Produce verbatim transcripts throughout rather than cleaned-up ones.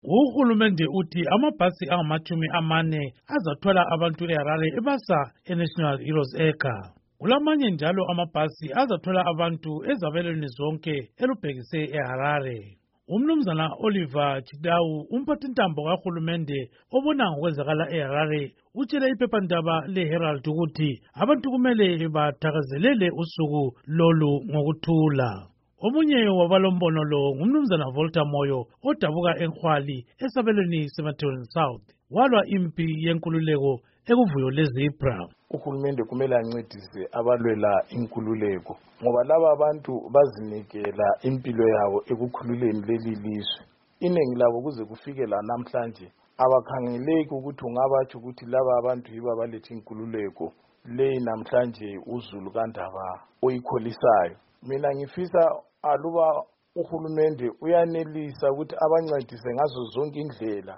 Uhulumende uthi amabhasi angamachumi amane azathwala abantu eHarare ebasa eNational Heroes Acre. Kulamanye njalo amabhasi azathwala abantu ezabelweni zonke elubhekise eHarare. Umnumzana Oliver Chidawu, umphathintambo kahulumende obona ngokwenzakala eHarare, utshele iphephandaba leHerald ukuthi abantu kumele bathakazelele usuku lolu ngokuthula. Omunye wabalombono lo ngumnumzana Volta Moyo odabuka eNkhwali esabelweni seMathewini South. Walwa impi yenkululeko ekuvuyo leZebra. Uhulumende kumele ancedise abalwela inkululeko ngoba laba abantu bazinikela impilo yabo ekukhululeni leli lizwe. Iningi labo kuze kufike la namhlanje abakhangeleki ukuthi ungabathi ukuthi laba abantu yibo abalethe inkululeko le namhlanje uZulu kaNdaba oyikholisayo. Mina ngifisa aluba uhulumende uyanelisa ukuthi abancedise ngazo zonke indlela,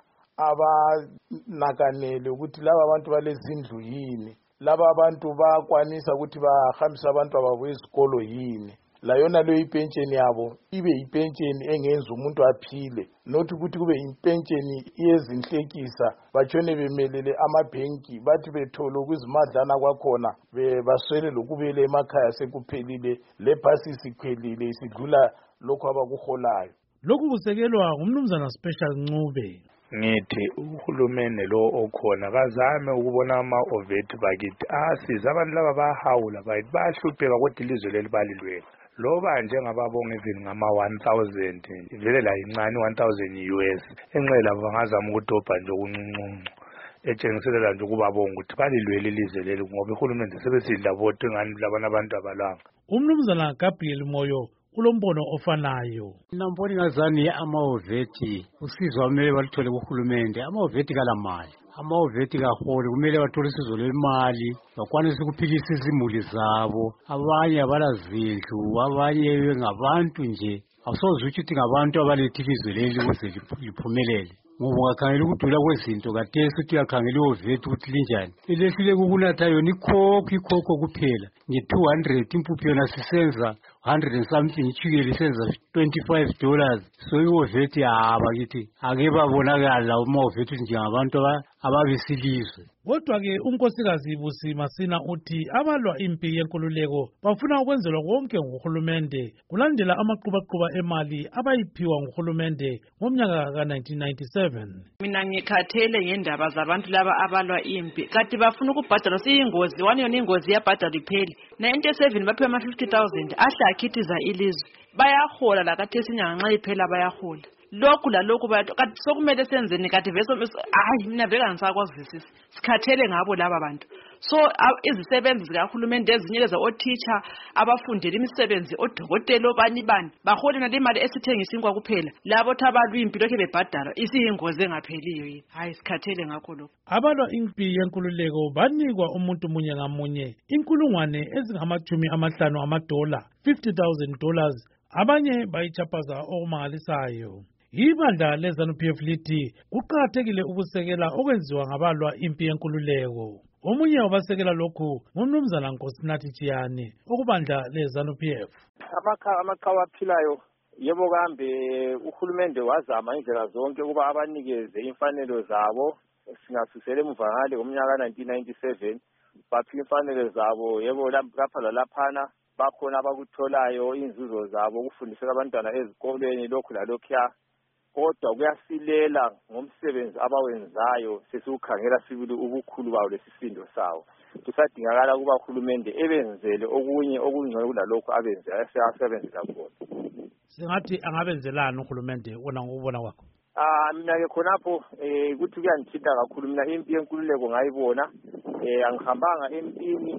abanakanele ukuthi laba abantu balezindlu yini, laba abantu bakwanisa ukuthi bahambise abantu ababo ezikolo yini, la yona leyo ipentsheni yabo ibe ipentsheni engenza umuntu aphile, not ukuthi kube ipentsheni yezinhlekisa batshone bemelele amabhenki bathi bethole ukuzimadlana kwakhona baswele lokubele emakhaya sekuphelile lebhasi sikhwelile isidlula lokho abakuholayo. Lokhu kusekelwa ngumnumzana Special Ncube. Ngithi uhulumende lo okhona bazame ukubona ama-ovethi bakithi asize abantu laba bahawula bayithi bayahlupheka kodwa ilizwe leli balilwela. Loba njengababonga even ngama one thousand vele la incane one thousand U S enxele labo bangazama ukudobha nje okuncuncu etshengiselela nje ukubabonga ukuthi balilwela ilizwe leli ngoba uhulumende sebesidla vote ngani labana abantu abalanga. Umnumzana Gabriel Moyo ulombono ofanayo. Namboni ngazani ama-ovethi usizo kumele baluthole kuhulumende. Ama-ovethi kalamali, ama-ovethi kaholi kumele bathole usizo lwemali bakwanise ukuphilisa izimuli zabo. Abanye abalazindlu, abanye ngabantu nje awusoze ukuthi ngabantu abalethe ilizwe leli ukuze liphumelele. Ngoba ungakhangela ukudula kwezinto kathesi uthi uyakhangela i-ovethi ukuthi linjani. Ilehlile kukunatha yona ikhokho ikhokho kuphela nge-two hundred impuphu yona sisenza one hundred and something ichukele isenza twenty-five dollars. So i-ovethi abakithi ake babonakala uma-ovethi njengabantu ababesilizwe. Kodwa-ke unkosikazi Busi Masina uthi abalwa impi yenkululeko bafuna ukwenzelwa konke nguhulumende kulandela amaqhubaqhuba emali abayiphiwa nguhulumende ngomnyaka ka nineteen ninety-seven. Mina ngikhathele ngendaba zabantu laba abalwa impi kanti bafuna ukubhadala siyingozi wani yona ingozi yabhadala ipheli ninety-seven baphiwa ama fifty thousand ahle akhithiza ilizwe bayahola la kathesi inyanga nxa iphela bayahola. Lokhu la lokhu bantu kanti sokumele senzeni kanti vese hayi mina veka ngisakwazi sikhathele ngabo laba bantu. So izisebenzi zikahulumende ezinye leza o-teacher abafundela imisebenzi odokotela obani bani baholela le mali esithengisa inkwa kuphela labo thabalwa impilo ke bebhadala isiyingozi engapheliyo yini. Hayi sikhathele ngakho lokho. Abalwa impi yenkululeko banikwa umuntu munye ngamunye inkulungwane ezingamachumi amahlanu amadola fifty thousand dollars, abanye bayichapaza okumangalisayo. Ibandla leZANU P F lithi kuqakathekile ukusekela okwenziwa ngabalwa impi yenkululeko. Omunye wabasekela lokhu ngumnumzana Nkosinathi Tshiyane okubandla leZANU P F. Amakhawa aphilayo yebo kambe uhulumende wazama indlela zonke ukuba abanikeze imfanelo zabo singasusela emuva ngale ngomnyaka nineteen ninety-seven baphiwa imfanelo zabo yebo lapha lalaphana bakhona abakutholayo inzuzo zabo ukufundisela abantwana ezikolweni lokhu lalokhuya. Kodwa kuyasilela ngomsebenzi abawenzayo sesiukhangela sibili ubukhulu bawo lesisindo sawo. Kusadingakala kuba uhulumende ebenzele okunye okungcono kulalokho abenze asebenzela khona. Singathi angabenzelana uhulumende wona ngokubona kwakho? Ah mina ke khonapho eh kuthi kuyangithinta kakhulu mina impi yenkululeko ngayibona eh angihambanga empini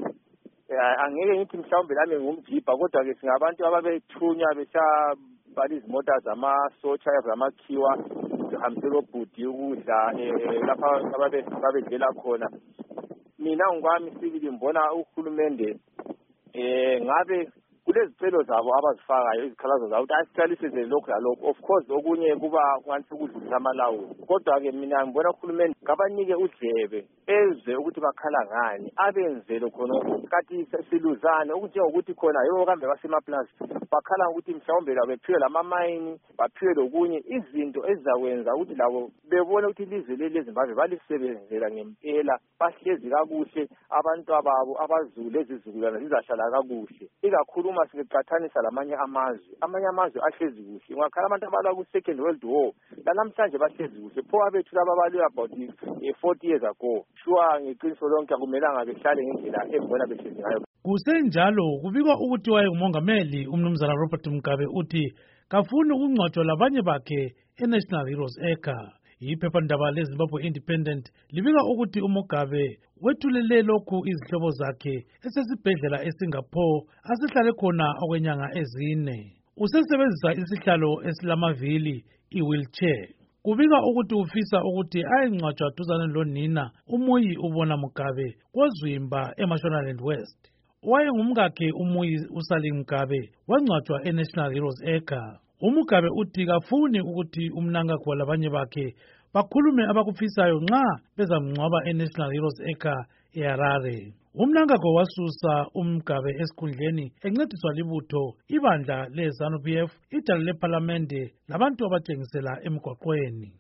angeke ngithi mhlawumbe lami ngumjibha kodwa ke singabantu ababethunywa besa bali izimota zamasotsha zamakhiwa zihambisela obhudi ukudla lapha ababe babedlela khona. Mina ngokwami sibili ngibona uhulumende eh ngabe kulezicelo zabo abazifakayo izikhalazo zabo ukuthi asiqalisele lokhu lalokhu. Of course okunye kuba kwansi ukudlulisa amalawulo, kodwa-ke mina ngibona uhulumende kabanike udlebe ezwe ukuthi bakhala ngani, abenzele khonokho. Kanti siluzane okunjengokuthi khona yibo kambe basemaplazi bakhala ukuthi mhlawumbe labo bephiwe lamamayini, baphiwe lokunye izinto ezizakwenza ukuthi labo bebone ukuthi ilizwe leli leZimbabwe balisebenzela ngempela, bahlezi kakuhle, abantu ababo abazulu lezizukulwana zizahlala kakuhle. Ikakhulu uma siqhathanisa lamanye amazwe, amanye amazwe ahlezi kuhle. Ungakhala abantu abalwa ku-Second World War, lanamhlanje bahlezi kuhle. Pho abethu laba abalwe about forty years ago, sure ngeqiniso lonke akumelanga behlale ngendlela ebona behlezi ngayo. Kusenjalo kubikwa ukuthi wayengumongameli umnumzana Robert Mugabe uthi kafuni ukungcwatshwa labanye bakhe eNational Heroes Acre. Iphephandaba leZimbabwe Independent libika ukuthi uMugabe wethulele lokhu izihlobo zakhe esesibhedlela eSingapore asihlale khona okwenyanga ezine. Usesebenzisa isihlalo esilamavili i-wheelchair. Kubika ukuthi ufisa ukuthi ayengcwatshwa duzane lonina uMuyi ubona Mugabe koZwimba eMashonaland West. Wayengumkakhe uMuyi uSali Mugabe wangcwatshwa eNational Heroes Acre. uMugabe uthi kafuni ukuthi umnankakho labanye bakhe bakhulume abakufisayo nxa bezamngcwaba eNational Heroes Acre eHarare. Umnankakho wasusa uMugabe esikhundleni encediswa libutho ibandla leZANU-P F, idala lephalamende labantu abatshengisela emgwaqweni.